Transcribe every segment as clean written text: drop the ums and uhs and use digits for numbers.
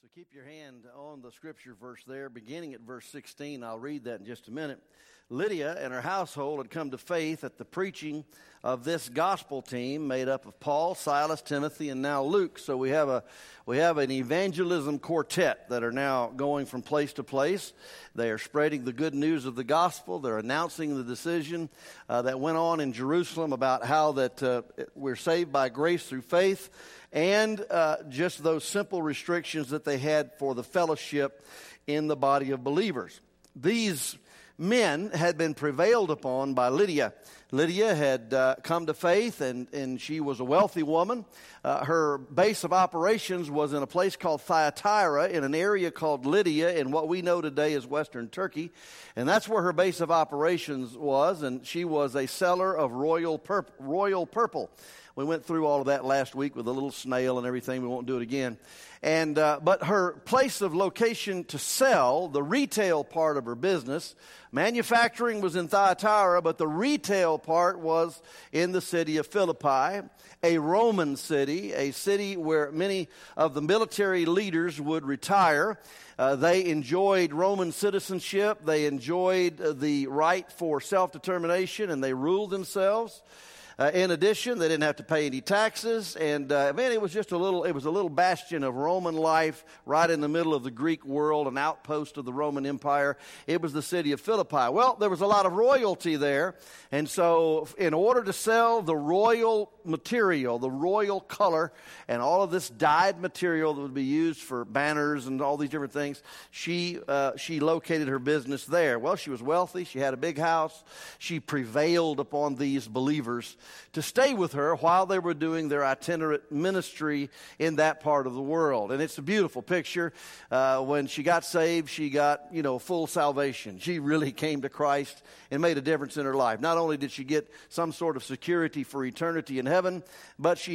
So keep your hand on the scripture verse there, beginning at verse 16. I'll read that in just a minute. Lydia and her household had come to faith at the preaching of this gospel team made up of Paul, Silas, Timothy, and now Luke. So we have an evangelism quartet that are now going from place to place. They are spreading the good news of the gospel. They're announcing the decision that went on in Jerusalem about how that we're saved by grace through faith, and just those simple restrictions that they had for the fellowship in the body of believers. These men had been prevailed upon by Lydia. Lydia had come to faith, and she was a wealthy woman. Her base of operations was in a place called Thyatira, in an area called Lydia, in what we know today as Western Turkey. And that's where her base of operations was, and she was a seller of royal purple. We went through all of that last week with a little snail and everything. We won't do it again. And but her place of location to sell, the retail part of her business, manufacturing was in Thyatira, but the retail part was in the city of Philippi, a Roman city, a city where many of the military leaders would retire. They enjoyed Roman citizenship. They enjoyed the right for self-determination, and they ruled themselves. In addition, they didn't have to pay any taxes, and it was just a little bastion of Roman life right in the middle of the Greek world, an outpost of the Roman Empire. It was the city of Philippi. Well, there was a lot of royalty there, and so in order to sell the royal material, the royal color, and all of this dyed material that would be used for banners and all these different things, she located her business there. Well, she was wealthy. She had a big house. She prevailed upon these believers to stay with her while they were doing their itinerant ministry in that part of the world. And it's a beautiful picture. When she got saved, she got, full salvation. She really came to Christ and made a difference in her life. Not only did she get some sort of security for eternity in heaven, but she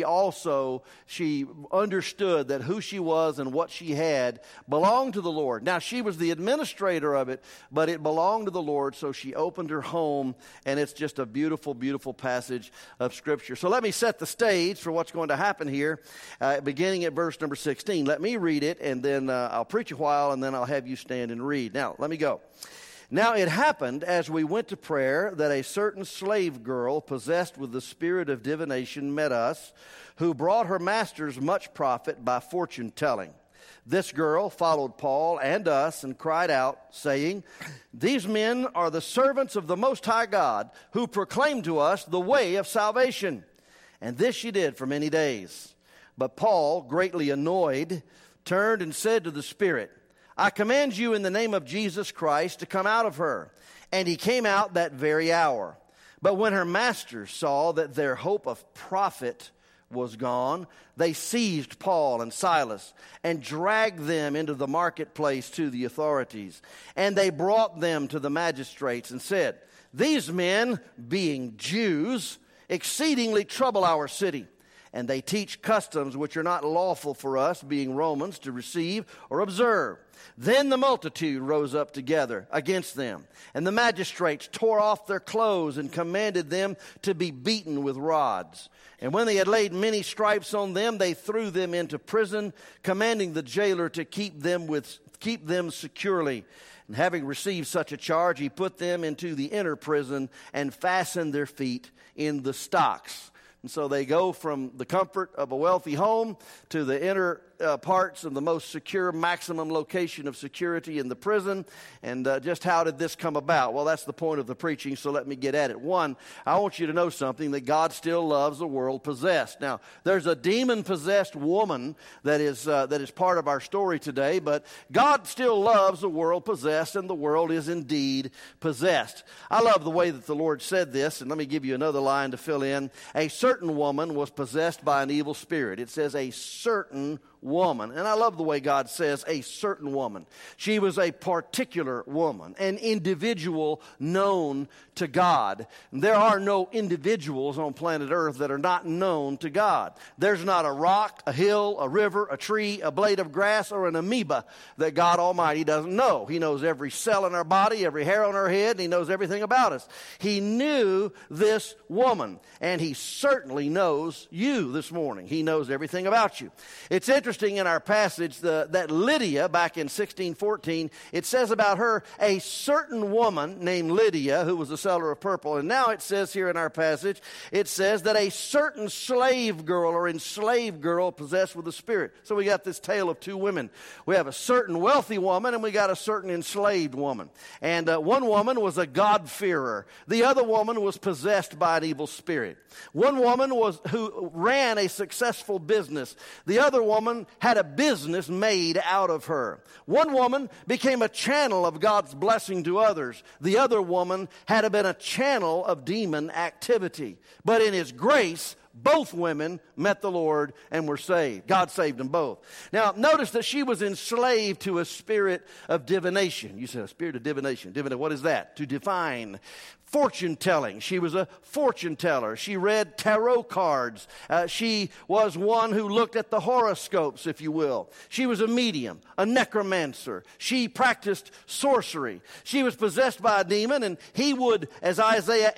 understood that who she was and what she had belonged to the Lord. Now, she was the administrator of it, but it belonged to the Lord, so she opened her home, and it's just a beautiful, beautiful passage of Scripture. So let me set the stage for what's going to happen here, beginning at verse number 16. Let me read it, and then I'll preach a while, and then I'll have you stand and read. Now, let me go. Now it happened as we went to prayer that a certain slave girl possessed with the spirit of divination met us, who brought her masters much profit by fortune telling. This girl followed Paul and us and cried out, saying, "These men are the servants of the Most High God, who proclaim to us the way of salvation." And this she did for many days. But Paul, greatly annoyed, turned and said to the spirit, "I command you in the name of Jesus Christ to come out of her." And he came out that very hour. But when her masters saw that their hope of profit was gone, they seized Paul and Silas and dragged them into the marketplace to the authorities. And they brought them to the magistrates and said, "These men, being Jews, exceedingly trouble our city. And they teach customs which are not lawful for us, being Romans, to receive or observe." Then the multitude rose up together against them, and the magistrates tore off their clothes and commanded them to be beaten with rods. And when they had laid many stripes on them, they threw them into prison, commanding the jailer to keep them securely. And having received such a charge, he put them into the inner prison and fastened their feet in the stocks. And so they go from the comfort of a wealthy home to the inner parts of the most secure, maximum location of security in the prison. And just how did this come about? Well, that's the point of the preaching, so let me get at it. One, I want you to know something, that God still loves the world possessed. Now, there's a demon-possessed woman that is part of our story today, but God still loves the world possessed, and the world is indeed possessed. I love the way that the Lord said this, and let me give you another line to fill in. A certain woman was possessed by an evil spirit. It says a certain woman. And I love the way God says a certain woman. She was a particular woman, an individual known to God. There are no individuals on planet Earth that are not known to God. There's not a rock, a hill, a river, a tree, a blade of grass, or an amoeba that God Almighty doesn't know. He knows every cell in our body, every hair on our head, and He knows everything about us. He knew this woman, and He certainly knows you this morning. He knows everything about you. It's interesting interesting in our passage that Lydia, back in 1614, it says about her, a certain woman named Lydia, who was a seller of purple. And now it says here in our passage, it says that a certain slave girl or enslaved girl possessed with the Spirit. So we got this tale of two women. We have a certain wealthy woman and we got a certain enslaved woman. And one woman was a God-fearer. The other woman was possessed by an evil spirit. One woman who ran a successful business. The other woman had a business made out of her. One woman became a channel of God's blessing to others. The other woman had been a channel of demon activity. But in His grace, both women met the Lord and were saved. God saved them both. Now, notice that she was enslaved to a spirit of divination. You said a spirit of divination. What is that? To divine. Fortune telling. She was a fortune teller. She read tarot cards. She was one who looked at the horoscopes, if you will. She was a medium, a necromancer. She practiced sorcery. She was possessed by a demon, and he would, as Isaiah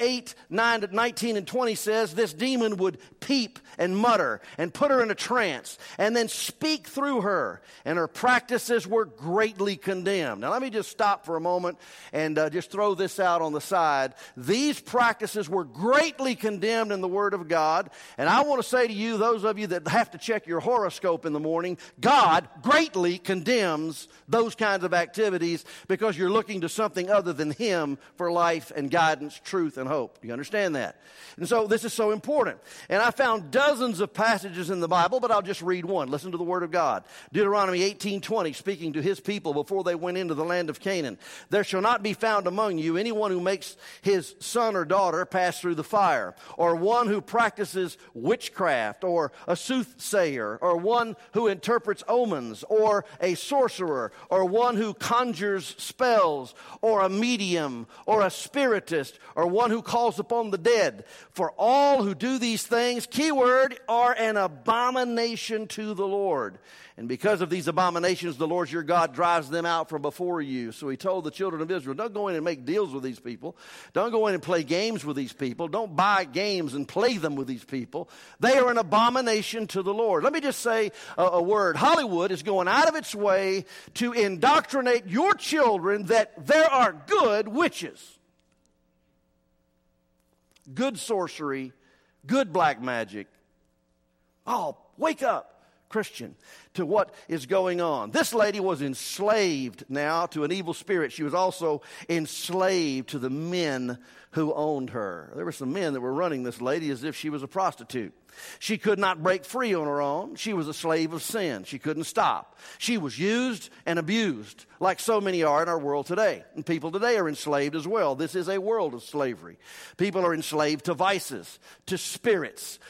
8:19 and 20 says, this demon would peep and mutter and put her in a trance and then speak through her, and her practices were greatly condemned. Now, let me just stop for a moment and just throw this out on the side. These practices were greatly condemned in the Word of God. And I want to say to you, those of you that have to check your horoscope in the morning, God greatly condemns those kinds of activities because you're looking to something other than Him for life and guidance, truth, and hope. Do you understand that? And so this is so important. And I found dozens of passages in the Bible, but I'll just read one. Listen to the Word of God. Deuteronomy 18:20, speaking to His people before they went into the land of Canaan. There shall not be found among you anyone who makes his son or daughter pass through the fire, or one who practices witchcraft, or a soothsayer, or one who interprets omens, or a sorcerer, or one who conjures spells, or a medium, or a spiritist, or one who calls upon the dead. For all who do these things, keyword, are an abomination to the Lord. And because of these abominations, the Lord your God drives them out from before you. So He told the children of Israel, don't go in and make deals with these people. Don't go in and play games with these people. Don't buy games and play them with these people. They are an abomination to the Lord. Let me just say a word. Hollywood is going out of its way to indoctrinate your children that there are good witches, good sorcery, good black magic. Oh, wake up, Christian, to what is going on. This lady was enslaved now to an evil spirit. She was also enslaved to the men who owned her. There were some men that were running this lady as if she was a prostitute. She could not break free on her own. She was a slave of sin. She couldn't stop. She was used and abused like so many are in our world today. And people today are enslaved as well. This is a world of slavery. People are enslaved to vices, to spirits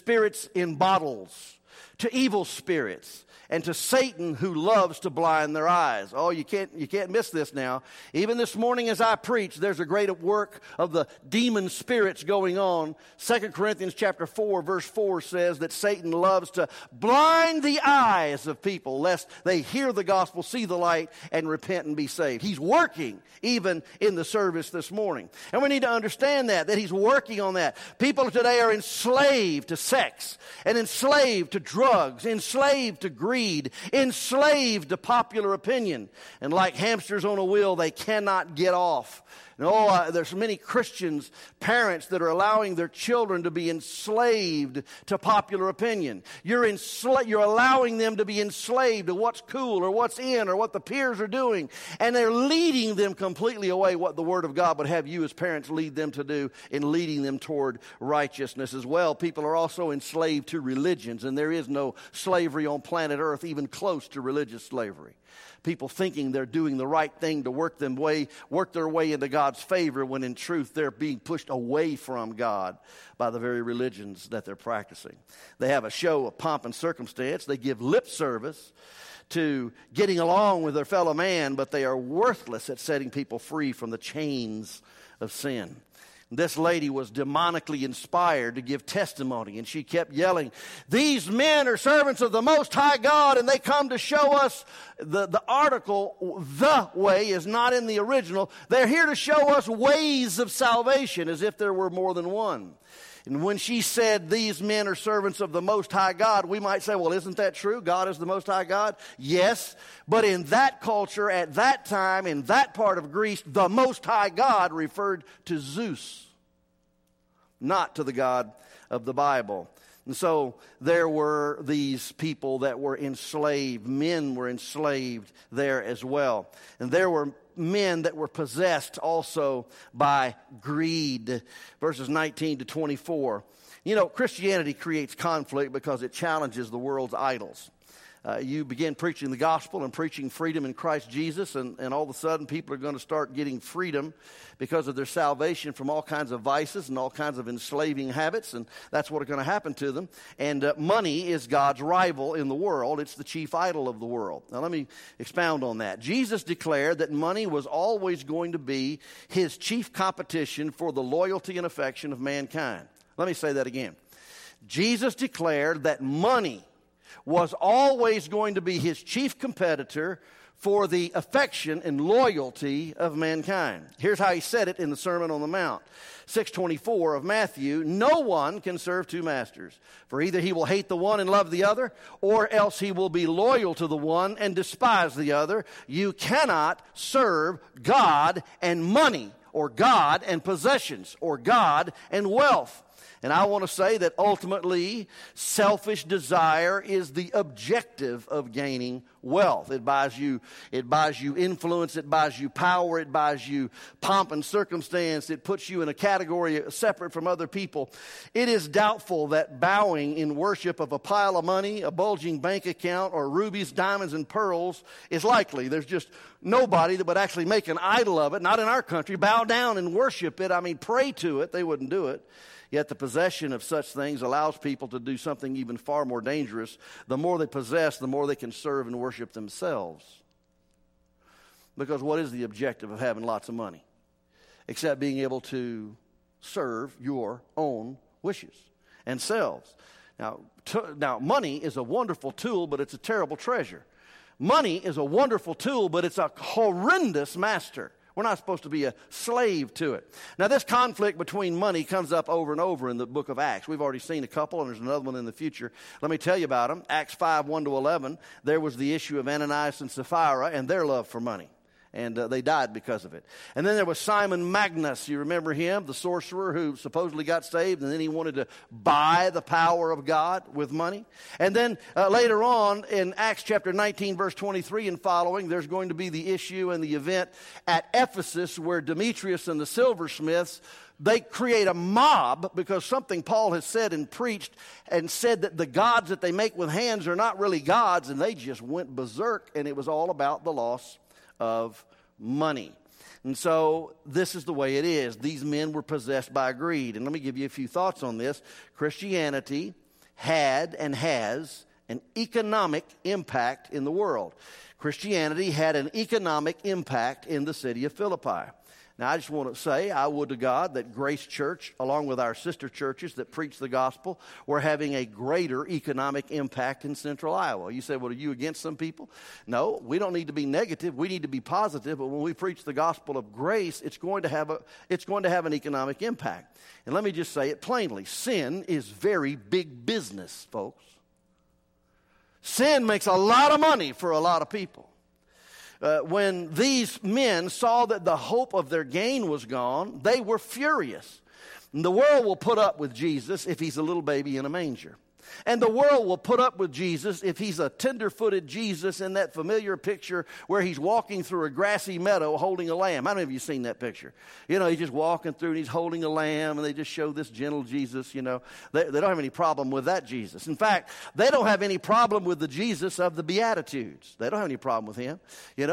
in bottles, to evil spirits, and to Satan who loves to blind their eyes. Oh, you can't miss this now. Even this morning as I preach, there's a great work of the demon spirits going on. 2 Corinthians chapter 4, verse 4 says that Satan loves to blind the eyes of people lest they hear the gospel, see the light, and repent and be saved. He's working even in the service this morning. And we need to understand that He's working on that. People today are enslaved to sex, and enslaved to drugs, enslaved to greed, enslaved to popular opinion. And like hamsters on a wheel, they cannot get off. There's many Christians, parents that are allowing their children to be enslaved to popular opinion. You're allowing them to be enslaved to what's cool or what's in or what the peers are doing. And they're leading them completely away what the Word of God would have you as parents lead them to do in leading them toward righteousness as well. People are also enslaved to religions, and there is no slavery on planet Earth even close to religious slavery. People thinking they're doing the right thing to work their way into God's favor, when in truth they're being pushed away from God by the very religions that they're practicing. They have a show of pomp and circumstance. They give lip service to getting along with their fellow man, but they are worthless at setting people free from the chains of sin. This lady was demonically inspired to give testimony, and she kept yelling, "These men are servants of the Most High God, and they come to show us," the article, "the way," is not in the original. They're here to show us ways of salvation, as if there were more than one. And when she said, these men are servants of the Most High God, we might say, well, isn't that true? God is the Most High God? Yes. But in that culture, at that time, in that part of Greece, the Most High God referred to Zeus, not to the God of the Bible. And so there were these people that were enslaved. Men were enslaved there as well. And there were men that were possessed also by greed. Verses 19 to 24. You know, Christianity creates conflict because it challenges the world's idols. You begin preaching the gospel and preaching freedom in Christ Jesus, and all of a sudden people are going to start getting freedom because of their salvation from all kinds of vices and all kinds of enslaving habits, and that's what's going to happen to them. And money is God's rival in the world. It's the chief idol of the world. Now let me expound on that. Jesus declared that money was always going to be his chief competition for the loyalty and affection of mankind. Let me say that again. Jesus declared that money was always going to be his chief competitor for the affection and loyalty of mankind. Here's how he said it in the Sermon on the Mount. 6:24 of Matthew, no one can serve two masters, for either he will hate the one and love the other, or else he will be loyal to the one and despise the other. You cannot serve God and money, or God and possessions, or God and wealth. And I want to say that ultimately, selfish desire is the objective of gaining wealth. It buys you influence, it buys you power, it buys you pomp and circumstance, it puts you in a category separate from other people. It is doubtful that bowing in worship of a pile of money, a bulging bank account, or rubies, diamonds, and pearls is likely. There's just nobody that would actually make an idol of it, not in our country, bow down and worship it. I mean, pray to it. They wouldn't do it. Yet the possession of such things allows people to do something even far more dangerous. The more they possess, the more they can serve and worship themselves. Because what is the objective of having lots of money? Except being able to serve your own wishes and selves. Now, money is a wonderful tool, but it's a terrible treasure. Money is a wonderful tool, but it's a horrendous master. We're not supposed to be a slave to it. Now, this conflict between money comes up over and over in the book of Acts. We've already seen a couple, and there's another one in the future. Let me tell you about them. Acts 5, 1 to 11, there was the issue of Ananias and Sapphira and their love for money. And they died because of it. And then there was Simon Magnus. You remember him, the sorcerer who supposedly got saved, and then he wanted to buy the power of God with money. And then later on in Acts chapter 19, verse 23 and following, there's going to be the issue and the event at Ephesus where Demetrius and the silversmiths, they create a mob because something Paul has said and preached and said that the gods that they make with hands are not really gods, and they just went berserk, and it was all about the loss of money. And so this is the way it is. These men were possessed by greed. And let me give you a few thoughts on this. Christianity had and has an economic impact in the world. Christianity had an economic impact in the city of Philippi. Now, I just want to say, I would to God that Grace Church, along with our sister churches that preach the gospel, were having a greater economic impact in central Iowa. You say, well, are you against some people? No, we don't need to be negative. We need to be positive. But when we preach the gospel of grace, it's going to have an economic impact. And let me just say it plainly. Sin is very big business, folks. Sin makes a lot of money for a lot of people. When these men saw that the hope of their gain was gone, they were furious. And the world will put up with Jesus if he's a little baby in a manger. And the world will put up with Jesus if he's a tender-footed Jesus in that familiar picture where he's walking through a grassy meadow holding a lamb. How many of you seen that picture? You know, he's just walking through and he's holding a lamb, and they just show this gentle Jesus, you know. They don't have any problem with that Jesus. In fact, they don't have any problem with the Jesus of the Beatitudes. They don't have any problem with him.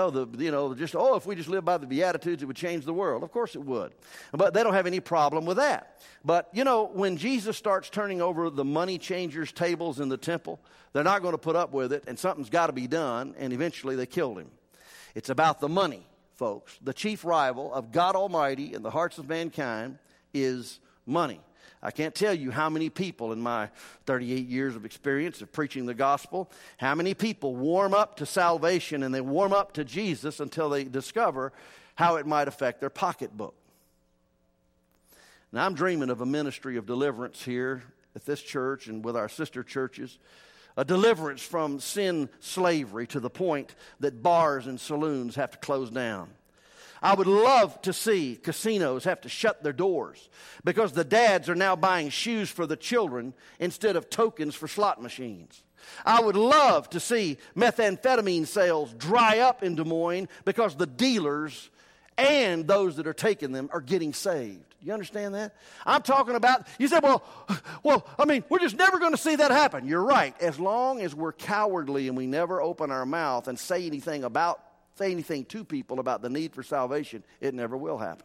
If we just live by the Beatitudes, it would change the world. Of course it would. But they don't have any problem with that. But, you know, when Jesus starts turning over the money changers' tables in the temple, they're not going to put up with it, and something's got to be done, and eventually they killed him. It's about the money, folks. The chief rival of God Almighty in the hearts of mankind is money. I can't tell you how many people in my 38 years of experience of preaching the gospel, how many people warm up to salvation and they warm up to Jesus until they discover how it might affect their pocketbook. Now, I'm dreaming of a ministry of deliverance here at this church and with our sister churches, a deliverance from sin slavery to the point that bars and saloons have to close down. I would love to see casinos have to shut their doors because the dads are now buying shoes for the children instead of tokens for slot machines. I would love to see methamphetamine sales dry up in Des Moines because the dealers and those that are taking them are getting saved. You understand that? I'm talking about, you say, well, we're just never going to see that happen. You're right. As long as we're cowardly and we never open our mouth and say anything to people about the need for salvation, it never will happen.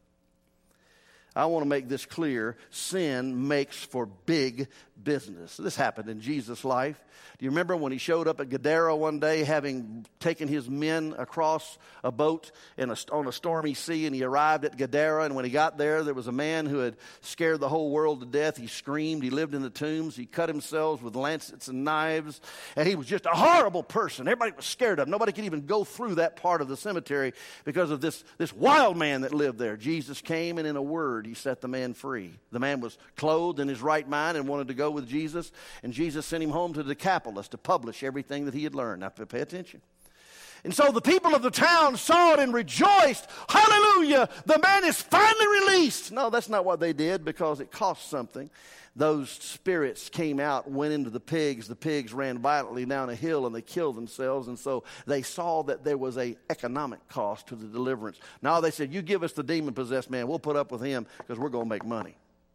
I want to make this clear. Sin makes for big business. This happened in Jesus' life. Do you remember when he showed up at Gadara one day, having taken his men across a boat on a stormy sea, and he arrived at Gadara, and when he got there, there was a man who had scared the whole world to death. He screamed. He lived in the tombs. He cut himself with lancets and knives, and he was just a horrible person. Everybody was scared of him. Nobody could even go through that part of the cemetery because of this wild man that lived there. Jesus came, and in a word, he set the man free. The man was clothed in his right mind and wanted to go with Jesus, and Jesus sent him home to Decapolis to publish everything that he had learned. Now, pay attention. And so the people of the town saw it and rejoiced. Hallelujah! The man is finally released. No, that's not what they did because it cost something. Those spirits came out, went into the pigs. The pigs ran violently down a hill and they killed themselves. And so they saw that there was an economic cost to the deliverance. Now they said, you give us the demon-possessed man. We'll put up with him because we're going to make money.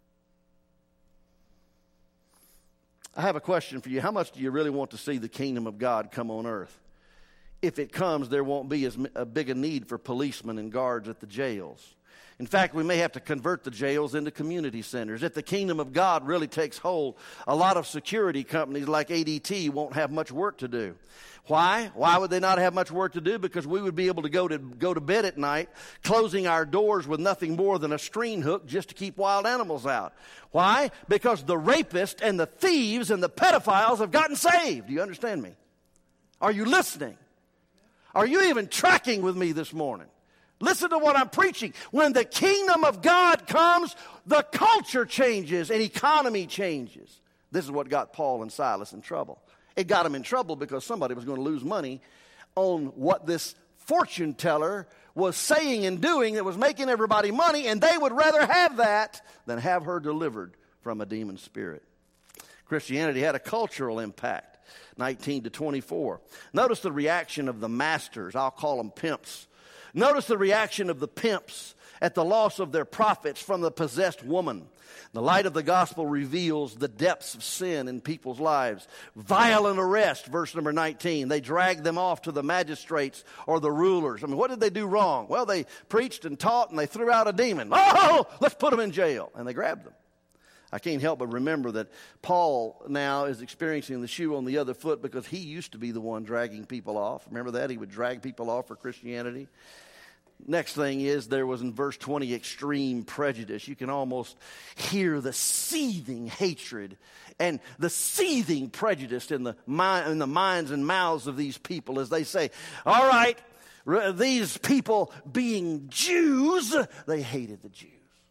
I have a question for you. How much do you really want to see the kingdom of God come on earth? If it comes, there won't be as big a need for policemen and guards at the jails. In fact, we may have to convert the jails into community centers. If the kingdom of God really takes hold, a lot of security companies like ADT won't have much work to do. Why? Why would they not have much work to do? Because we would be able to go to bed at night, closing our doors with nothing more than a screen hook just to keep wild animals out. Why? Because the rapists and the thieves and the pedophiles have gotten saved. Do you understand me? Are you listening? Are you even tracking with me this morning? Listen to what I'm preaching. When the kingdom of God comes, the culture changes and economy changes. This is what got Paul and Silas in trouble. It got them in trouble because somebody was going to lose money on what this fortune teller was saying and doing that was making everybody money, and they would rather have that than have her delivered from a demon spirit. Christianity had a cultural impact, 19 to 24. Notice the reaction of the masters. I'll call them pimps. Notice the reaction of the pimps at the loss of their profits from the possessed woman. The light of the gospel reveals the depths of sin in people's lives. Violent arrest, verse number 19. They dragged them off to the magistrates or the rulers. I mean, what did they do wrong? Well, they preached and taught and they threw out a demon. Oh, let's put them in jail. And they grabbed them. I can't help but remember that Paul now is experiencing the shoe on the other foot because he used to be the one dragging people off. Remember that? He would drag people off for Christianity. Next thing is there was in verse 20 extreme prejudice. You can almost hear the seething hatred and the seething prejudice in the minds and mouths of these people as they say, all right, these people being Jews, they hated the Jews.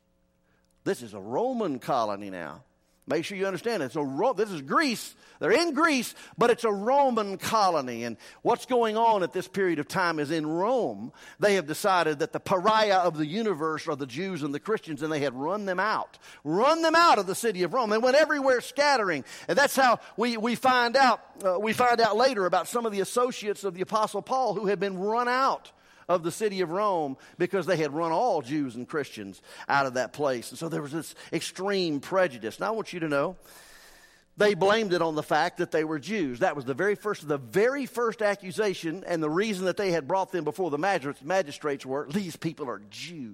This is a Roman colony now. Make sure you understand it. This is Greece. They're in Greece, but it's a Roman colony. And what's going on at this period of time is in Rome, they have decided that the pariah of the universe are the Jews and the Christians, and they had run them out of the city of Rome. They went everywhere scattering. And that's how we find out later about some of the associates of the Apostle Paul who had been run out of the city of Rome because they had run all Jews and Christians out of that place. And so there was this extreme prejudice. Now I want you to know, they blamed it on the fact that they were Jews. That was the very first accusation, and the reason that they had brought them before the magistrates were, these people are Jews.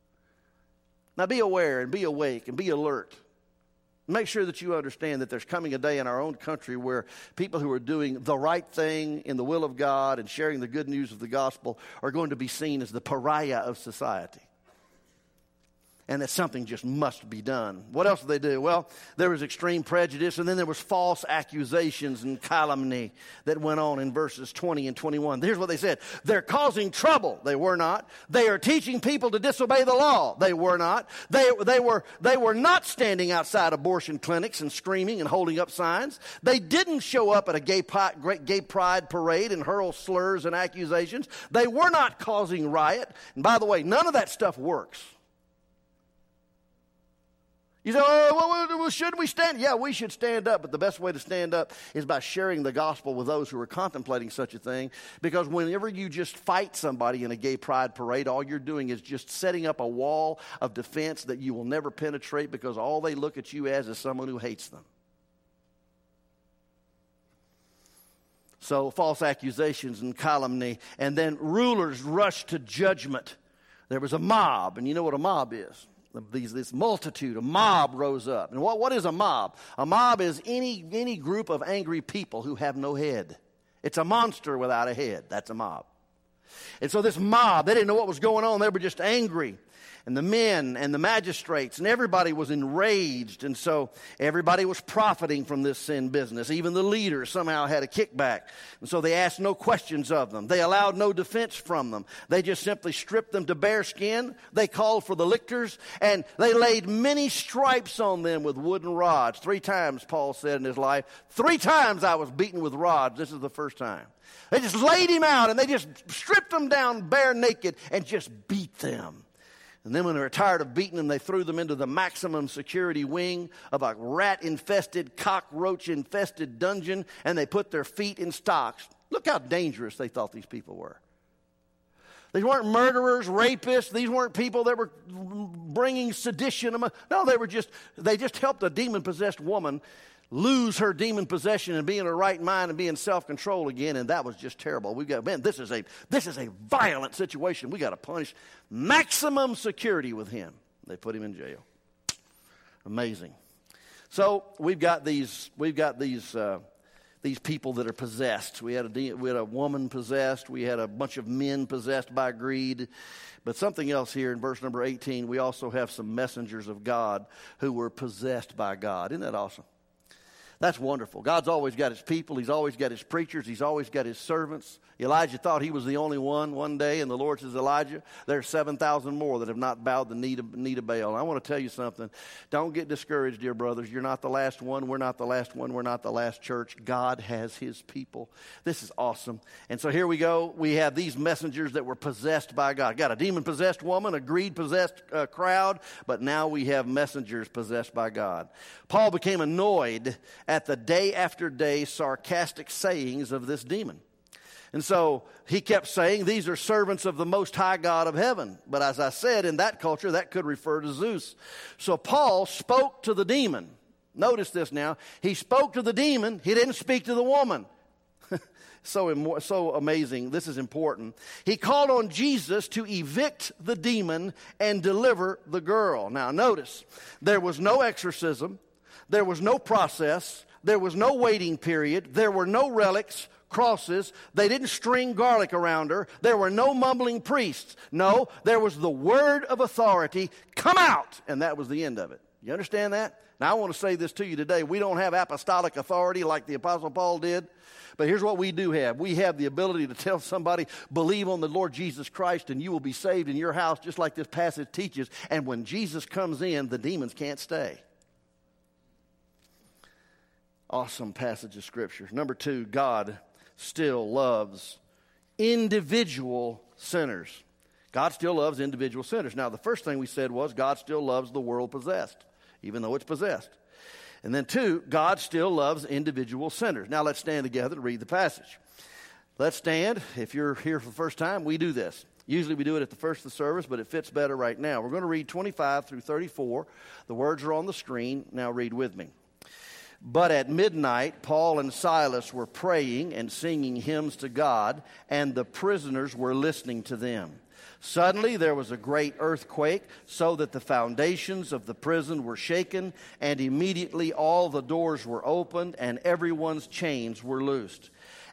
Now be aware and be awake and be alert. Make sure that you understand that there's coming a day in our own country where people who are doing the right thing in the will of God and sharing the good news of the gospel are going to be seen as the pariah of society. and that something just must be done. What else did they do? Well, there was extreme prejudice, and then there was false accusations and calumny that went on in verses 20 and 21. Here's what they said. They're causing trouble. They were not. They are teaching people to disobey the law. They were not. They were not standing outside abortion clinics and screaming and holding up signs. They didn't show up at a gay pride parade and hurl slurs and accusations. They were not causing riot. And by the way, none of that stuff works. You say, oh, well, should we stand? Yeah, we should stand up, but the best way to stand up is by sharing the gospel with those who are contemplating such a thing, because whenever you just fight somebody in a gay pride parade, all you're doing is just setting up a wall of defense that you will never penetrate, because all they look at you as is someone who hates them. So false accusations and calumny, and then rulers rushed to judgment. There was a mob, and you know what a mob is. This multitude, a mob rose up. And what is a mob? A mob is any group of angry people who have no head. It's a monster without a head. That's a mob. And so this mob, they didn't know what was going on. They were just angry. And the men and the magistrates and everybody was enraged. And so everybody was profiting from this sin business. Even the leaders somehow had a kickback. And so they asked no questions of them. They allowed no defense from them. They just simply stripped them to bare skin. They called for the lictors. And they laid many stripes on them with wooden rods. 3 times, Paul said in his life, 3 times I was beaten with rods. This is the first time. They just laid him out and they just stripped him down bare naked and just beat them. And then when they were tired of beating them, they threw them into the maximum security wing of a rat-infested, cockroach-infested dungeon, and they put their feet in stocks. Look how dangerous they thought these people were. These weren't murderers, rapists. These weren't people that were bringing sedition. No, they just helped a demon-possessed woman lose her demon possession and be in her right mind and be in self-control again, and that was just terrible. This is a violent situation. We got to punish maximum security with him. They put him in jail. Amazing. So we've got these people that are possessed. We had a woman possessed. We had a bunch of men possessed by greed. But something else here in verse number 18, we also have some messengers of God who were possessed by God. Isn't that awesome? That's wonderful. God's always got his people. He's always got his preachers. He's always got his servants. Elijah thought he was the only one day, and the Lord says, Elijah, there are 7,000 more that have not bowed the knee to Baal. And I want to tell you something. Don't get discouraged, dear brothers. You're not the last one. We're not the last one. We're not the last church. God has his people. This is awesome. And so here we go. We have these messengers that were possessed by God. Got a demon-possessed woman, a greed-possessed crowd, but now we have messengers possessed by God. Paul became annoyed at the day after day sarcastic sayings of this demon. And so he kept saying, these are servants of the Most High God of heaven. But as I said, in that culture, that could refer to Zeus. So Paul spoke to the demon. Notice this now. He spoke to the demon. He didn't speak to the woman. So amazing. This is important. He called on Jesus to evict the demon and deliver the girl. Now notice, there was no exorcism. There was no process. There was no waiting period. There were no relics, crosses. They didn't string garlic around her. There were no mumbling priests. No, there was the word of authority. Come out! And that was the end of it. You understand that? Now I want to say this to you today. We don't have apostolic authority like the Apostle Paul did. But here's what we do have. We have the ability to tell somebody, believe on the Lord Jesus Christ and you will be saved in your house, just like this passage teaches. And when Jesus comes in, the demons can't stay. Awesome passage of Scripture. Number 2, God still loves individual sinners. God still loves individual sinners. Now, the first thing we said was God still loves the world possessed, even though it's possessed. And then 2, God still loves individual sinners. Now, let's stand together to read the passage. Let's stand. If you're here for the first time, we do this. Usually we do it at the first of the service, but it fits better right now. We're going to read 25 through 34. The words are on the screen. Now read with me. But at midnight, Paul and Silas were praying and singing hymns to God, and the prisoners were listening to them. Suddenly there was a great earthquake, so that the foundations of the prison were shaken, and immediately all the doors were opened, and everyone's chains were loosed.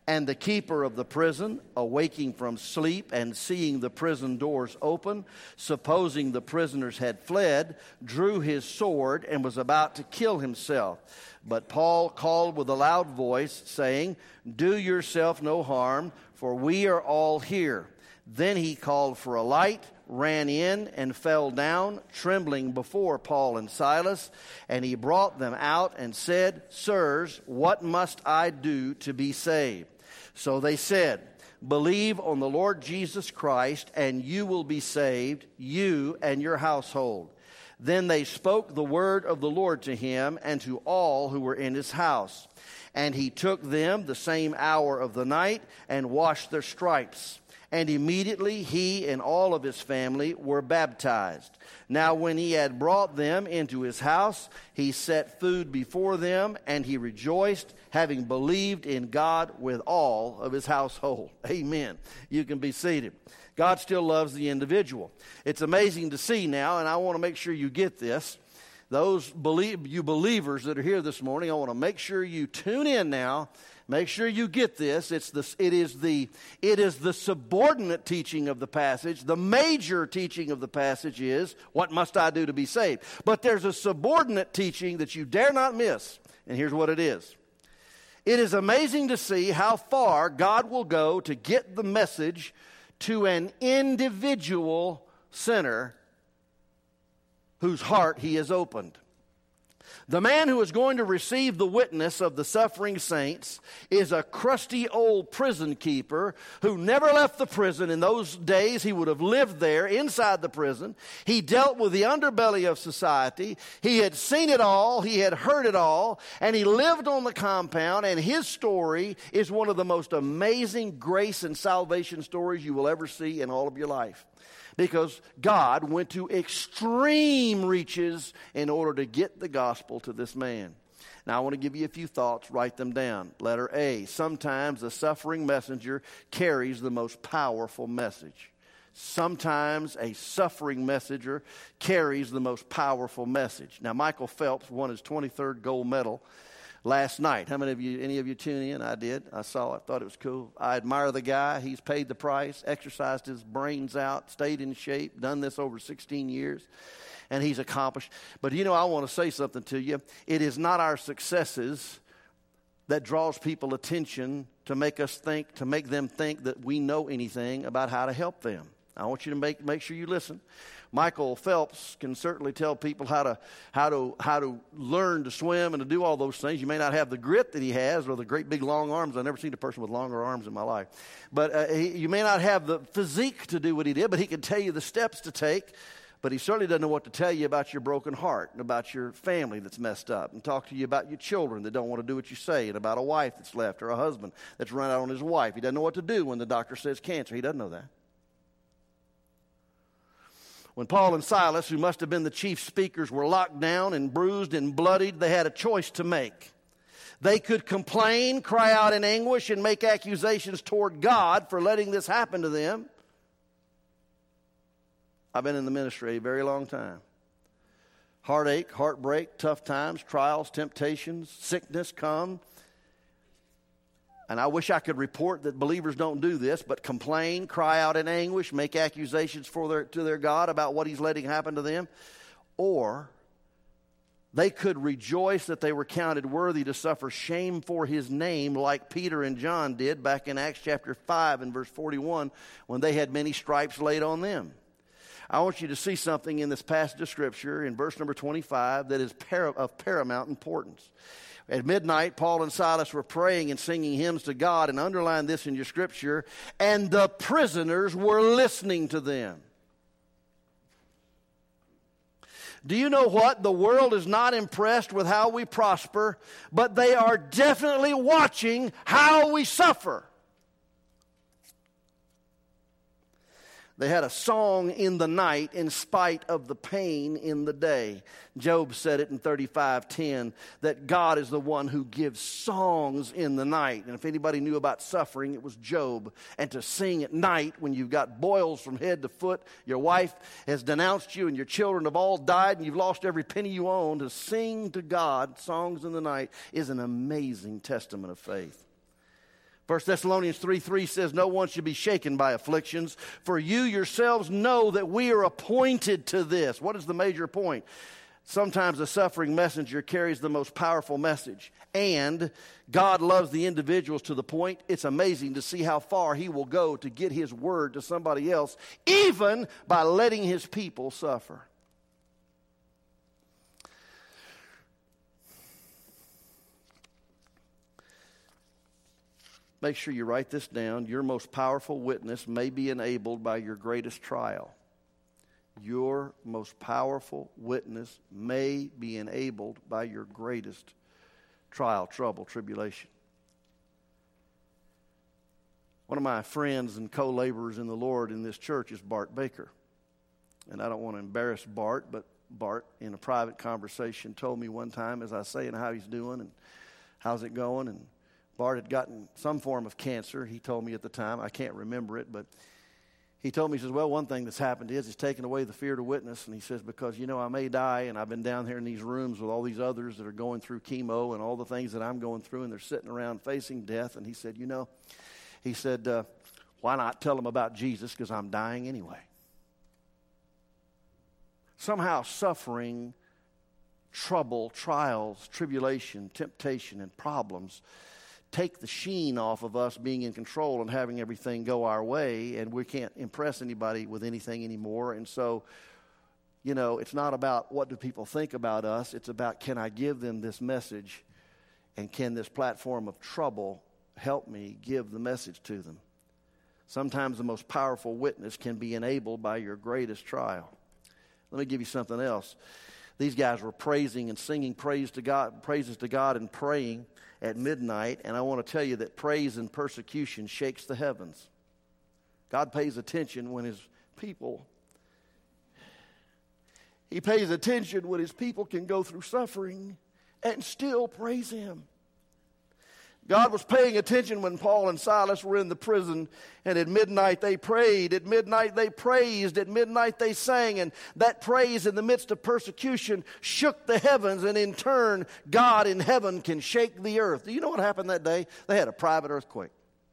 And the keeper of the prison, awaking from sleep and seeing the prison doors open, supposing the prisoners had fled, drew his sword and was about to kill himself. But Paul called with a loud voice, saying, "Do yourself no harm, for we are all here." Then he called for a light, ran in, and fell down, trembling before Paul and Silas. And he brought them out and said, "Sirs, what must I do to be saved?" So they said, "Believe on the Lord Jesus Christ, and you will be saved, you and your household." Then they spoke the word of the Lord to him and to all who were in his house. And he took them the same hour of the night and washed their stripes. And immediately he and all of his family were baptized. Now when he had brought them into his house, he set food before them, and he rejoiced, having believed in God with all of his household. Amen. You can be seated. God still loves the individual. It's amazing to see now, and I want to make sure you get this. Those you believers that are here this morning, I want to make sure you tune in now. Make sure you get this. It is the subordinate teaching of the passage. The major teaching of the passage is, what must I do to be saved? But there's a subordinate teaching that you dare not miss. And here's what it is. It is amazing to see how far God will go to get the message to an individual sinner whose heart he has opened. The man who is going to receive the witness of the suffering saints is a crusty old prison keeper who never left the prison. In those days, he would have lived there inside the prison. He dealt with the underbelly of society. He had seen it all. He had heard it all. And he lived on the compound. And his story is one of the most amazing grace and salvation stories you will ever see in all of your life. Because God went to extreme reaches in order to get the gospel to this man. Now, I want to give you a few thoughts. Write them down. Letter A. Sometimes the suffering messenger carries the most powerful message. Sometimes a suffering messenger carries the most powerful message. Now, Michael Phelps won his 23rd gold medal last night. How many of you, any of you tune in? I did. I saw it. Thought it was cool. I admire the guy. He's paid the price, exercised his brains out, stayed in shape, done this over 16 years, and he's accomplished. But you know, I want to say something to you. It is not our successes that draws people attention to make them think that we know anything about how to help them. I want you to make sure you listen. Michael Phelps can certainly tell people how to learn to swim and to do all those things. You may not have the grit that he has or the great big long arms. I've never seen a person with longer arms in my life. But you may not have the physique to do what he did, but he can tell you the steps to take. But he certainly doesn't know what to tell you about your broken heart and about your family that's messed up, and talk to you about your children that don't want to do what you say, and about a wife that's left or a husband that's run out on his wife. He doesn't know what to do when the doctor says cancer. He doesn't know that. When Paul and Silas, who must have been the chief speakers, were locked down and bruised and bloodied, they had a choice to make. They could complain, cry out in anguish, and make accusations toward God for letting this happen to them. I've been in the ministry a very long time. Heartache, heartbreak, tough times, trials, temptations, sickness come. And I wish I could report that believers don't do this, but complain, cry out in anguish, make accusations to their God about what he's letting happen to them. Or they could rejoice that they were counted worthy to suffer shame for his name, like Peter and John did back in Acts chapter 5 and verse 41, when they had many stripes laid on them. I want you to see something in this passage of Scripture in verse number 25 that is of paramount importance. At midnight, Paul and Silas were praying and singing hymns to God, and underline this in your Scripture, and the prisoners were listening to them. Do you know what? The world is not impressed with how we prosper, but they are definitely watching how we suffer. They had a song in the night in spite of the pain in the day. Job said it in 35:10 that God is the one who gives songs in the night. And if anybody knew about suffering, it was Job. And to sing at night when you've got boils from head to foot, your wife has denounced you and your children have all died and you've lost every penny you own, to sing to God songs in the night is an amazing testament of faith. 1 Thessalonians 3:3 says, no one should be shaken by afflictions, for you yourselves know that we are appointed to this. What is the major point? Sometimes the suffering messenger carries the most powerful message. And God loves the individuals to the point it's amazing to see how far he will go to get his word to somebody else, even by letting his people suffer. Make sure you write this down. Your most powerful witness may be enabled by your greatest trial. Your most powerful witness may be enabled by your greatest trial, trouble, tribulation. One of my friends and co-laborers in the Lord in this church is Bart Baker. And I don't want to embarrass Bart, but Bart, in a private conversation, told me one time, as I was saying how he's doing and how's it going, and Bart had gotten some form of cancer. He told me at the time, I can't remember it, but he told me, he says, well, one thing that's happened is it's taken away the fear to witness. And he says, because, I may die, and I've been down here in these rooms with all these others that are going through chemo and all the things that I'm going through, and they're sitting around facing death. And he said, why not tell them about Jesus, because I'm dying anyway. Somehow suffering, trouble, trials, tribulation, temptation, and problems take the sheen off of us being in control and having everything go our way, and we can't impress anybody with anything anymore. And so, it's not about what do people think about us. It's about, can I give them this message, and can this platform of trouble help me give the message to them? Sometimes the most powerful witness can be enabled by your greatest trial. Let me give you something else. These guys were praising and singing praises to God and praying at midnight, and I want to tell you that praise and persecution shakes the heavens. God pays attention when his people can go through suffering and still praise him. God was paying attention when Paul and Silas were in the prison, and at midnight they prayed, at midnight they praised, at midnight they sang, and that praise in the midst of persecution shook the heavens, and in turn, God in heaven can shake the earth. Do you know what happened that day? They had a private earthquake.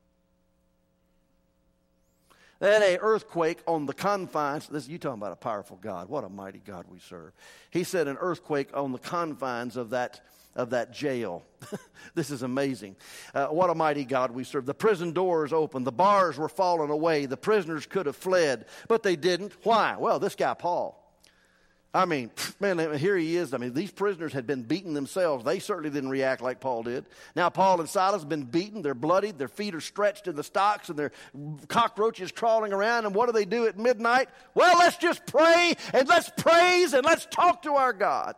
They had an earthquake on the confines. You talking about a powerful God. What a mighty God we serve. He said an earthquake on the confines of that jail. This is amazing. What a mighty God we serve. The prison doors opened. The bars were falling away. The prisoners could have fled, but they didn't. Why? Well, this guy, Paul. I mean, man, here he is. I mean, these prisoners had been beaten themselves. They certainly didn't react like Paul did. Now, Paul and Silas have been beaten. They're bloodied. Their feet are stretched in the stocks, and their cockroaches crawling around. And what do at midnight? Well, let's just pray, and let's praise, and let's talk to our God.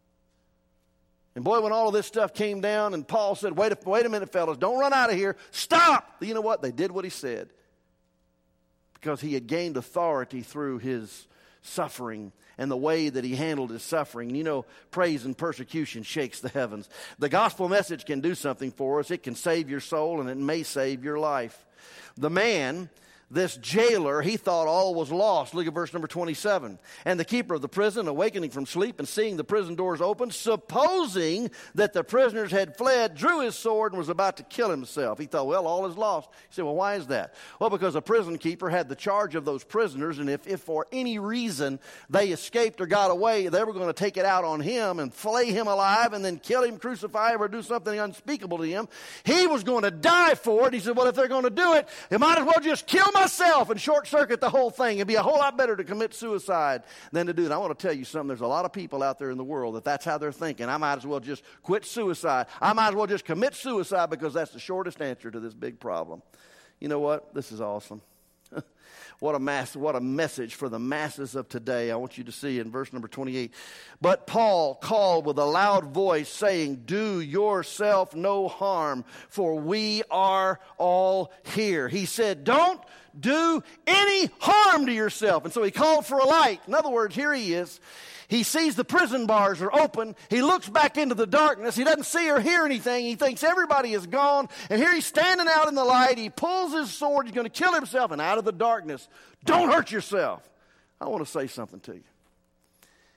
And boy, when all of this stuff came down, and Paul said, wait a minute, fellas, don't run out of here. Stop! You know what? They did what he said, because he had gained authority through his suffering and the way that he handled his suffering. Praise and persecution shakes the heavens. The gospel message can do something for us. It can save your soul, and it may save your life. The man, this jailer, he thought all was lost. Look at verse number 27. And the keeper of the prison, awakening from sleep and seeing the prison doors open, supposing that the prisoners had fled, drew his sword and was about to kill himself. He thought, well, all is lost. He said, well, why is that? Well, because a prison keeper had the charge of those prisoners, and if for any reason they escaped or got away, they were going to take it out on him and flay him alive and then kill him, crucify him, or do something unspeakable to him. He was going to die for it. He said, well, if they're going to do it, they might as well just kill myself and short-circuit the whole thing. It'd be a whole lot better to commit suicide than to do it. I want to tell you something. There's a lot of people out there in the world that's how they're thinking. I might as well just quit suicide. I might as well just commit suicide because that's the shortest answer to this big problem. You know what? This is awesome. What a message for the masses of today. I want you to see in verse number 28. But Paul called with a loud voice, saying, do yourself no harm, for we are all here. He said, don't do any harm to yourself. And so he called for a light. In other words, here he is. He sees the prison bars are open. He looks back into the darkness. He doesn't see or hear anything. He thinks everybody is gone. And here he's standing out in the light. He pulls his sword. He's going to kill himself. And out of the darkness, don't hurt yourself. I want to say something to you.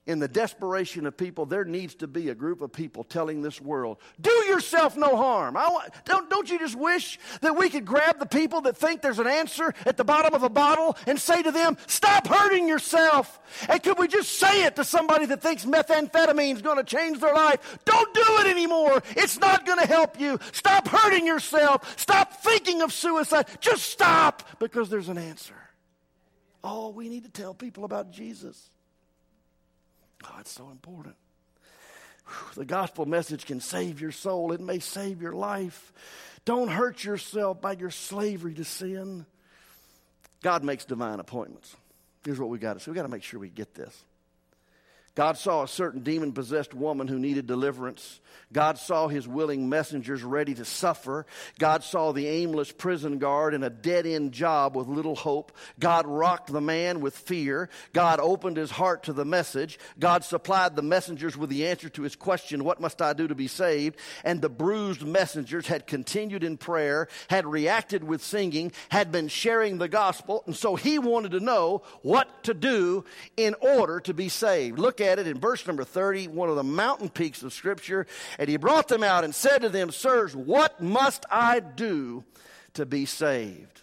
in the desperation of people, there needs to be a group of people telling this world, do yourself no harm. Don't you just wish that we could grab the people that think there's an answer at the bottom of a bottle and say to them, stop hurting yourself? And could we just say it to somebody that thinks methamphetamine is going to change their life? Don't do it anymore. It's not going to help you. Stop hurting yourself. Stop thinking of suicide. Just stop, because there's an answer. Oh, we need to tell people about Jesus. Oh, it's so important. The gospel message can save your soul. It may save your life. Don't hurt yourself by your slavery to sin. God makes divine appointments. Here's what we got to see. We got to make sure we get this. God saw a certain demon-possessed woman who needed deliverance. God saw his willing messengers ready to suffer. God saw the aimless prison guard in a dead-end job with little hope. God rocked the man with fear. God opened his heart to the message. God supplied the messengers with the answer to his question, what must I do to be saved? And the bruised messengers had continued in prayer, had reacted with singing, had been sharing the gospel, and so he wanted to know what to do in order to be saved. Look at it in verse number 30, one of the mountain peaks of Scripture. And he brought them out and said to them, sirs, what must I do to be saved?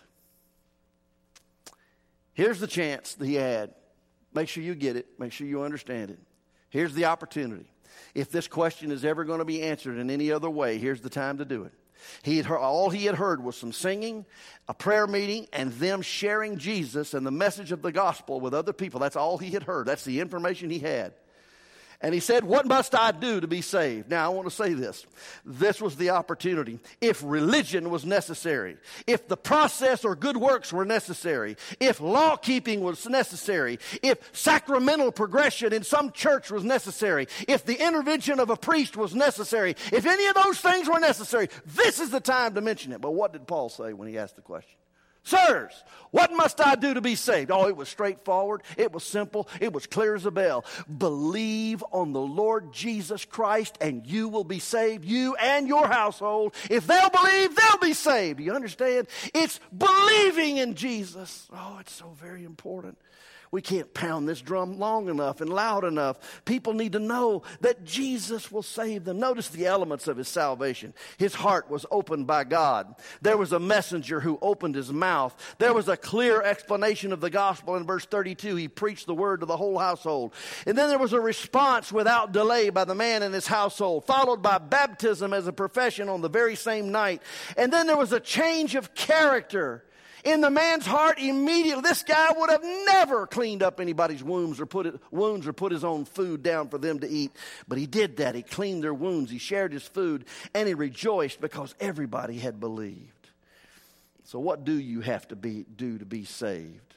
Here's the chance that he had. Make sure you get it. Make sure you understand it. Here's the opportunity. If this question is ever going to be answered in any other way, here's the time to do it. All he had heard was some singing, a prayer meeting, and them sharing Jesus and the message of the gospel with other people. That's all he had heard. That's the information he had. And he said, what must I do to be saved? Now, I want to say this. This was the opportunity. If religion was necessary, if the process or good works were necessary, if law keeping was necessary, if sacramental progression in some church was necessary, if the intervention of a priest was necessary, if any of those things were necessary, this is the time to mention it. But what did Paul say when he asked the question? Sirs, what must I do to be saved? Oh, it was straightforward. It was simple. It was clear as a bell. Believe on the Lord Jesus Christ and you will be saved, you and your household. If they'll believe, they'll be saved. Do you understand? It's believing in Jesus. Oh, it's so very important. We can't pound this drum long enough and loud enough. People need to know that Jesus will save them. Notice the elements of his salvation. His heart was opened by God. There was a messenger who opened his mouth. There was a clear explanation of the gospel in verse 32. He preached the word to the whole household. And then there was a response without delay by the man and his household, followed by baptism as a profession on the very same night. And then there was a change of character in the man's heart immediately. This guy would have never cleaned up anybody's wounds or put his own food down for them to eat. But he did that. He cleaned their wounds. He shared his food. And he rejoiced because everybody had believed. So what do you have to do to be saved?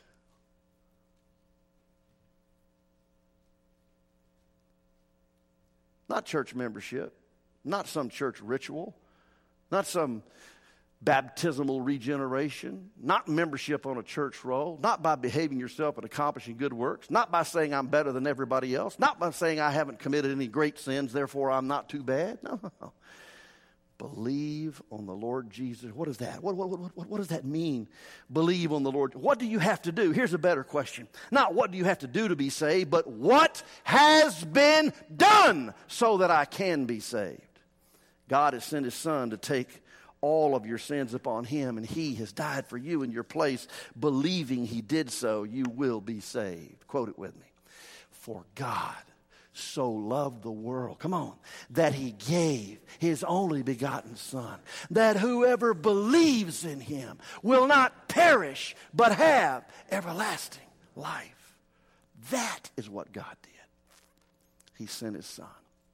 Not church membership. Not some church ritual. Not some baptismal regeneration, not membership on a church roll, not by behaving yourself and accomplishing good works, not by saying I'm better than everybody else, not by saying I haven't committed any great sins, therefore I'm not too bad. No. Believe on the Lord Jesus. What is that? What does that mean? Believe on the Lord. What do you have to do? Here's a better question. Not what do you have to do to be saved, but what has been done so that I can be saved? God has sent his Son to take all of your sins upon him, and he has died for you in your place. Believing he did so, you will be saved. Quote it with me. For God so loved the world, come on, that he gave his only begotten Son, that whoever believes in him will not perish, but have everlasting life. That is what God did. He sent his Son.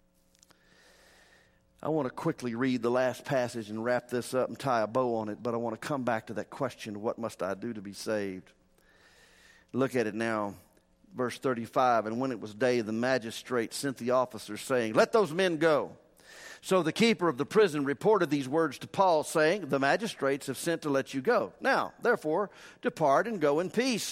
I want to quickly read the last passage and wrap this up and tie a bow on it, but I want to come back to that question, what must I do to be saved? Look at it now, verse 35. And when it was day, the magistrate sent the officers, saying, let those men go. So the keeper of the prison reported these words to Paul, saying, the magistrates have sent to let you go. Now, therefore, depart and go in peace.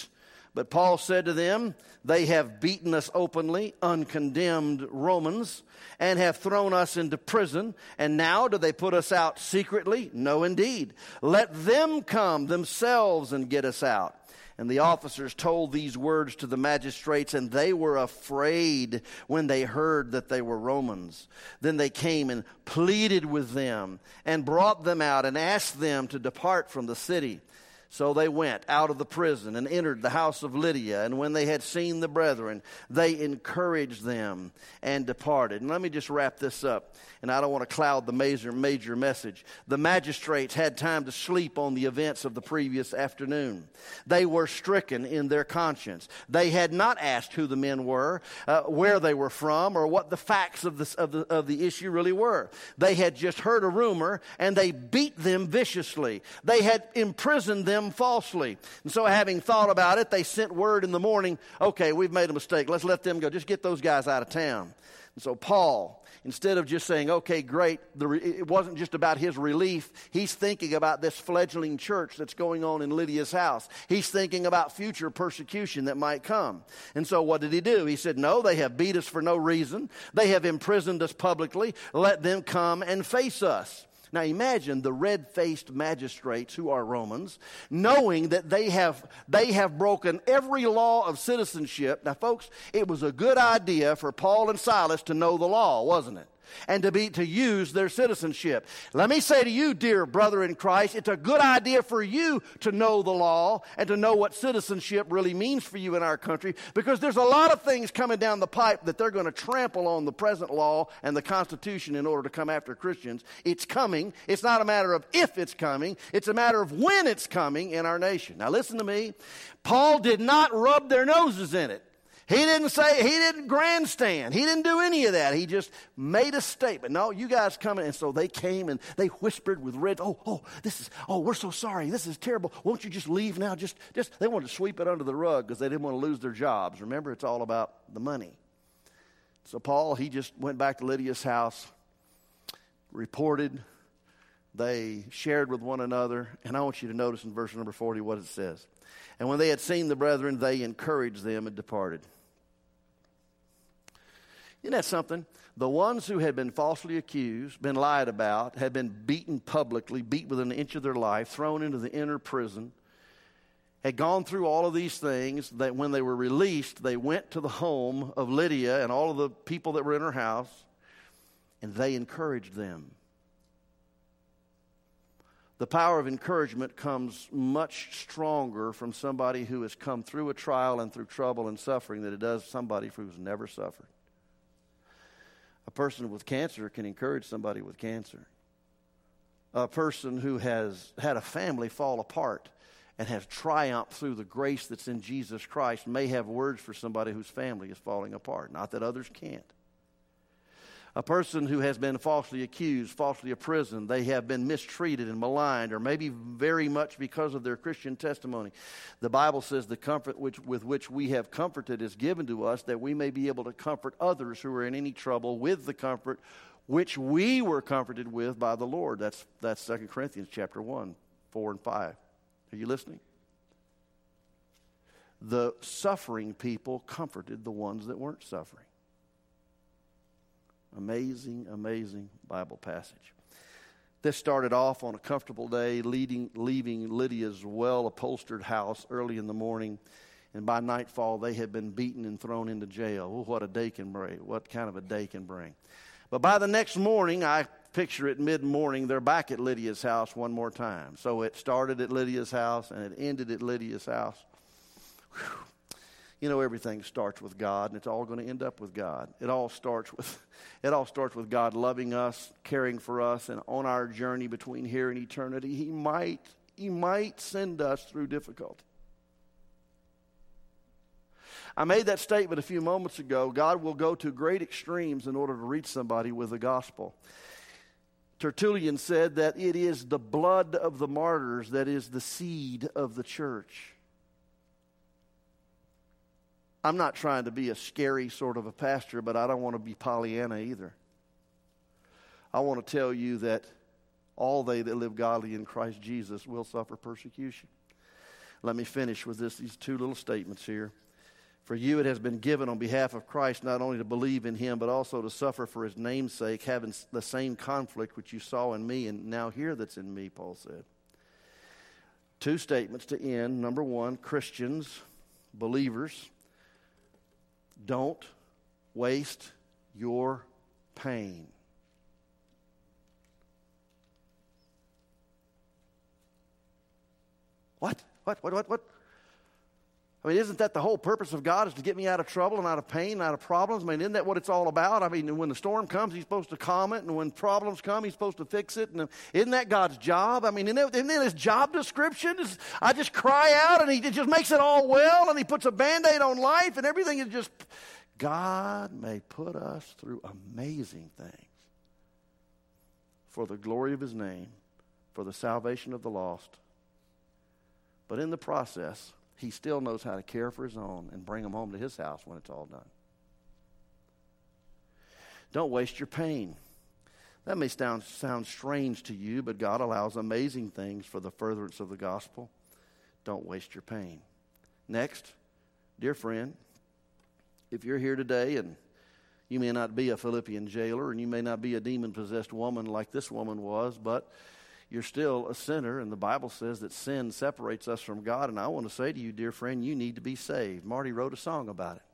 But Paul said to them, they have beaten us openly, uncondemned Romans, and have thrown us into prison. And now do they put us out secretly? No, indeed. Let them come themselves and get us out. And the officers told these words to the magistrates, and they were afraid when they heard that they were Romans. Then they came and pleaded with them and brought them out and asked them to depart from the city. So they went out of the prison and entered the house of Lydia. And when they had seen the brethren, they encouraged them and departed. And let me just wrap this up. And I don't want to cloud the major message. The magistrates had time to sleep on the events of the previous afternoon. They were stricken in their conscience. They had not asked who the men were, where they were from, or what the facts of the issue really were. They had just heard a rumor, and they beat them viciously. They had imprisoned them falsely. And so having thought about it, they sent word in the morning, okay, we've made a mistake. Let's let them go. Just get those guys out of town. And so Paul, instead of just saying, okay, great, it wasn't just about his relief. He's thinking about this fledgling church that's going on in Lydia's house. He's thinking about future persecution that might come. And so what did he do? He said, no, they have beat us for no reason. They have imprisoned us publicly. Let them come and face us. Now imagine the red-faced magistrates who are Romans, knowing that they have broken every law of citizenship. Now folks, it was a good idea for Paul and Silas to know the law, wasn't it? And to use their citizenship. Let me say to you, dear brother in Christ, it's a good idea for you to know the law and to know what citizenship really means for you in our country, because there's a lot of things coming down the pipe that they're going to trample on the present law and the Constitution in order to come after Christians. It's coming. It's not a matter of if it's coming. It's a matter of when it's coming in our nation. Now listen to me. Paul did not rub their noses in it. He didn't grandstand. He didn't do any of that. He just made a statement. No, you guys come in. And so they came and they whispered with red, we're so sorry. This is terrible. Won't you just leave now? Just they wanted to sweep it under the rug because they didn't want to lose their jobs. Remember, it's all about the money. So Paul, he just went back to Lydia's house, reported. They shared with one another. And I want you to notice in verse number 40 what it says. And when they had seen the brethren, they encouraged them and departed. Isn't that something? The ones who had been falsely accused, been lied about, had been beaten publicly, beat within an inch of their life, thrown into the inner prison, had gone through all of these things, that when they were released, they went to the home of Lydia and all of the people that were in her house, and they encouraged them. The power of encouragement comes much stronger from somebody who has come through a trial and through trouble and suffering than it does somebody who's never suffered. A person with cancer can encourage somebody with cancer. A person who has had a family fall apart and has triumphed through the grace that's in Jesus Christ may have words for somebody whose family is falling apart. Not that others can't. A person who has been falsely accused, falsely imprisoned, they have been mistreated and maligned, or maybe very much because of their Christian testimony. The Bible says the comfort with which we have comforted is given to us, that we may be able to comfort others who are in any trouble with the comfort which we were comforted with by the Lord. That's 2 Corinthians chapter 1, 4 and 5. Are you listening? The suffering people comforted the ones that weren't suffering. Amazing, amazing Bible passage. This started off on a comfortable day, leaving Lydia's well-upholstered house early in the morning, and by nightfall they had been beaten and thrown into jail. Oh, what a day can bring! What kind of a day can bring? But by the next morning, I picture it mid-morning, they're back at Lydia's house one more time. So it started at Lydia's house and it ended at Lydia's house. Whew. You know, everything starts with God, and it's all going to end up with God. It all starts with God loving us, caring for us, and on our journey between here and eternity, He might send us through difficulty. I made that statement a few moments ago. God will go to great extremes in order to reach somebody with the gospel. Tertullian said that it is the blood of the martyrs that is the seed of the church. I'm not trying to be a scary sort of a pastor, but I don't want to be Pollyanna either. I want to tell you that all they that live godly in Christ Jesus will suffer persecution. Let me finish with these two little statements here. For you it has been given on behalf of Christ not only to believe in him, but also to suffer for his name's sake, having the same conflict which you saw in me and now hear that's in me, Paul said. Two statements to end. Number one, Christians, believers, don't waste your pain. What? I mean, isn't that the whole purpose of God, is to get me out of trouble and out of pain and out of problems? I mean, isn't that what it's all about? I mean, when the storm comes, he's supposed to calm it, and when problems come, he's supposed to fix it. And isn't that God's job? I mean, isn't that his job description? I just cry out, and he just makes it all well, and he puts a Band-Aid on life, and everything is just... God may put us through amazing things for the glory of his name, for the salvation of the lost. But in the process, he still knows how to care for his own and bring them home to his house when it's all done. Don't waste your pain. That may sound strange to you, but God allows amazing things for the furtherance of the gospel. Don't waste your pain. Next, dear friend, if you're here today and you may not be a Philippian jailer and you may not be a demon-possessed woman like this woman was, but you're still a sinner, and the Bible says that sin separates us from God. And I want to say to you, dear friend, you need to be saved. Marty wrote a song about it.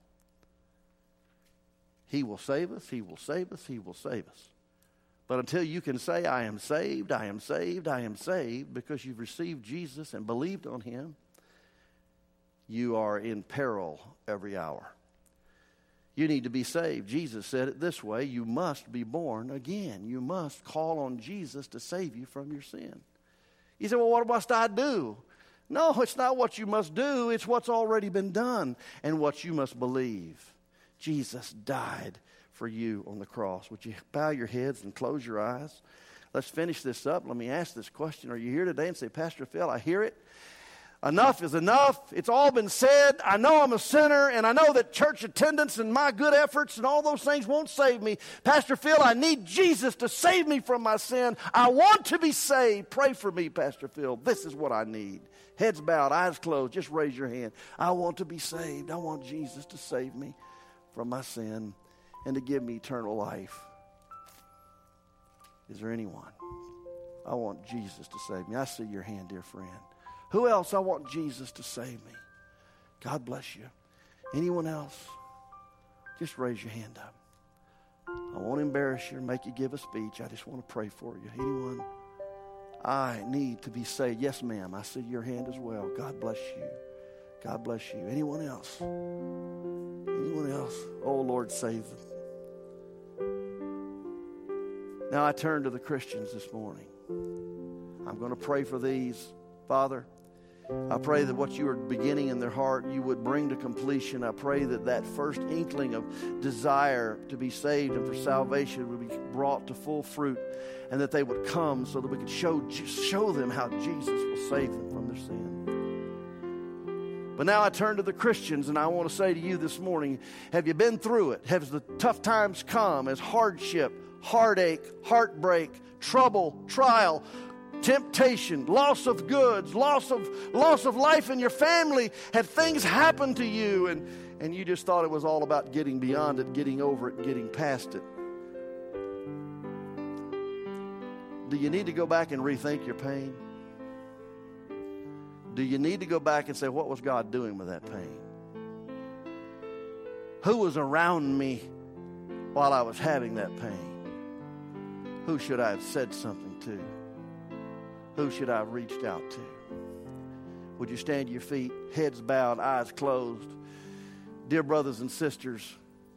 He will save us, he will save us, he will save us. But until you can say, I am saved, I am saved, I am saved, because you've received Jesus and believed on him, you are in peril every hour. You need to be saved. Jesus said it this way: you must be born again. You must call on Jesus to save you from your sin. You say, well, what must I do? No, it's not what you must do. It's what's already been done and what you must believe. Jesus died for you on the cross. Would you bow your heads and close your eyes? Let's finish this up. Let me ask this question. Are you here today and say, Pastor Phil, I hear it. Enough is enough. It's all been said. I know I'm a sinner, and I know that church attendance and my good efforts and all those things won't save me. Pastor Phil, I need Jesus to save me from my sin. I want to be saved. Pray for me, Pastor Phil. This is what I need. Heads bowed, eyes closed. Just raise your hand. I want to be saved. I want Jesus to save me from my sin and to give me eternal life. Is there anyone? I want Jesus to save me. I see your hand, dear friend. Who else? I want Jesus to save me. God bless you. Anyone else? Just raise your hand up. I won't embarrass you or make you give a speech. I just want to pray for you. Anyone? I need to be saved. Yes, ma'am. I see your hand as well. God bless you. God bless you. Anyone else? Anyone else? Oh, Lord, save them. Now I turn to the Christians this morning. I'm going to pray for these. Father, I pray that what you are beginning in their heart, you would bring to completion. I pray that that first inkling of desire to be saved and for salvation would be brought to full fruit, and that they would come so that we could show them how Jesus will save them from their sin. But now I turn to the Christians, and I want to say to you this morning, have you been through it? Have the tough times come as hardship, heartache, heartbreak, trouble, trial, temptation, loss of goods, loss of life in your family? Have things happened to you and you just thought it was all about getting beyond it, getting over it, getting past it? Do you need to go back and rethink your pain? Do you need to go back and say, what was God doing with that pain? Who was around me while I was having that pain? Who should I have said something to? Who should I have reached out to? Would you stand to your feet, heads bowed, eyes closed? Dear brothers and sisters,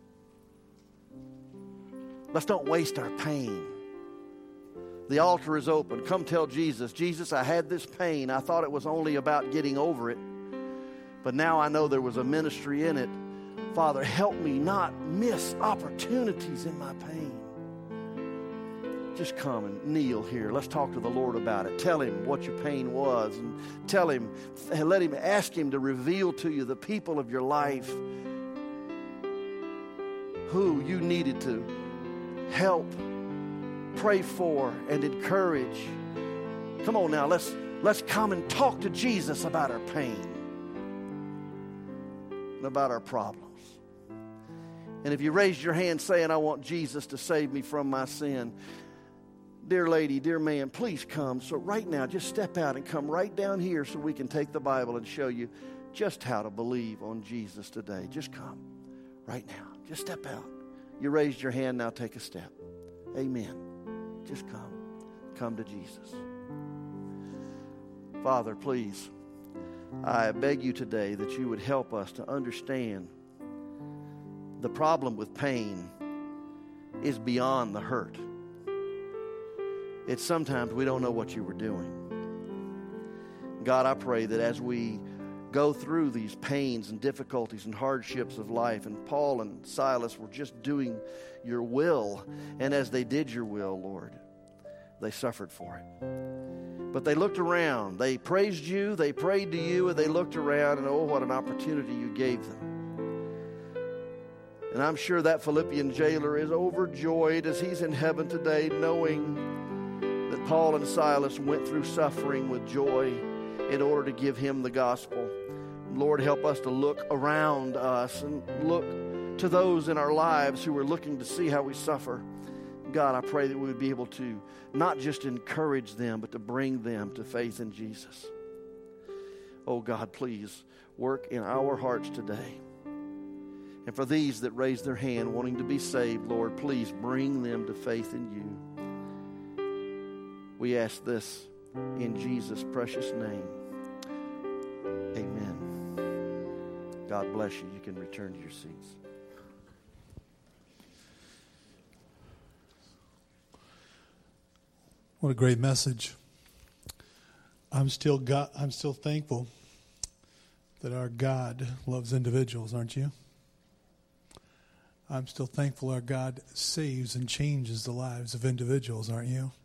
let's don't waste our pain. The altar is open. Come tell Jesus, Jesus, I had this pain. I thought it was only about getting over it. But now I know there was a ministry in it. Father, help me not miss opportunities in my pain. Just come and kneel here. Let's talk to the Lord about it. Tell him what your pain was, and tell him, ask him to reveal to you the people of your life who you needed to help, pray for, and encourage. Come on now, let's Let's come and talk to Jesus about our pain and about our problems. And if you raised your hand saying, I want Jesus to save me from my sin, dear lady, dear man, please come. So right now, just step out and come right down here so we can take the Bible and show you just how to believe on Jesus today. Just come right now. Just step out. You raised your hand, now take a step. Amen. Just come. Come to Jesus. Father, please, I beg you today that you would help us to understand the problem with pain is beyond the hurt. It's sometimes we don't know what you were doing. God, I pray that as we go through these pains and difficulties and hardships of life, and Paul and Silas were just doing your will, and as they did your will, Lord, they suffered for it. But they looked around. They praised you, they prayed to you, and they looked around, and oh, what an opportunity you gave them. And I'm sure that Philippian jailer is overjoyed as he's in heaven today, knowing that Paul and Silas went through suffering with joy in order to give him the gospel. Lord, help us to look around us and look to those in our lives who are looking to see how we suffer. God, I pray that we would be able to not just encourage them, but to bring them to faith in Jesus. Oh God, please work in our hearts today. And for these that raise their hand wanting to be saved, Lord, please bring them to faith in you. We ask this in Jesus' precious name. Amen. God bless you. You can return to your seats. What a great message. I'm still thankful that our God loves individuals, aren't you? I'm still thankful our God saves and changes the lives of individuals, aren't you?